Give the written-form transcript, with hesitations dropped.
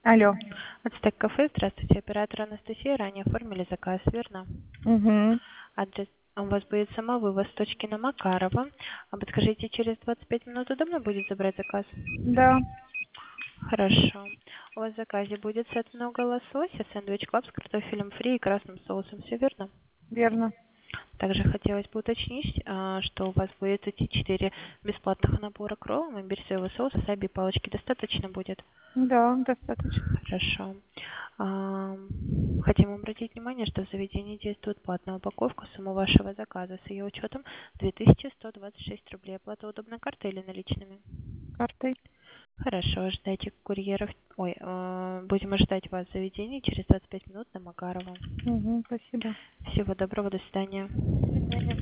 Алло. Ацтек кафе, здравствуйте, оператор Анастасия, ранее оформили заказ, верно? Угу. Адрес у вас будет самовывоз с точки на Макарова. А подскажите, через 25 минут удобно будет забрать заказ? Да, Хорошо. У вас в заказе будет сет много лосося, сэндвич клаб с картофелем фри и красным соусом, все верно? верно. Также хотелось бы уточнить, что у вас будет эти 4 бесплатных набора к роллам, имбирь-соевый соус, саби палочки достаточно будет? Да, достаточно. Хорошо. Хотим обратить внимание, что в заведении действует платная упаковка. Сумма вашего заказа с ее учетом 2126 рублей. Оплата удобной картой или наличными? Картой. Хорошо, ожидайте курьеров. Будем ожидать вас в заведении через 25 минут на Макарова. Угу, спасибо. Всего доброго, до свидания. До свидания.